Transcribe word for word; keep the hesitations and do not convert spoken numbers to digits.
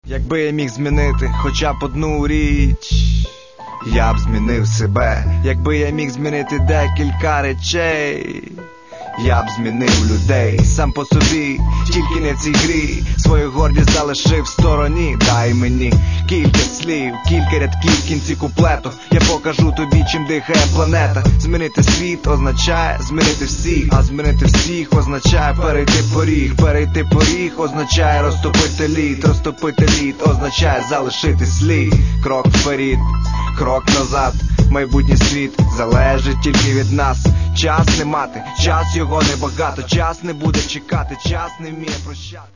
Якби я міг змінити хоча б одну річ, я б змінив себе. Якби я міг змінити декілька речей, я б змінив людей. Сам по собі, тільки не в цій грі, свою гордість залишив в стороні. Дай мені кілька слів, кілька рядків в кінці куплету. Я покажу тобі, чим дихає планета. Змінити світ означає змінити всіх, а змінити всіх означає перейти поріг. Перейти поріг означає розтопити лід. Розтопити лід означає залишити слід. Крок вперед, крок назад. Майбутній світ залежить тільки від нас. Час не мати, час його небагато. Час не буде чекати, час не вміє прощати.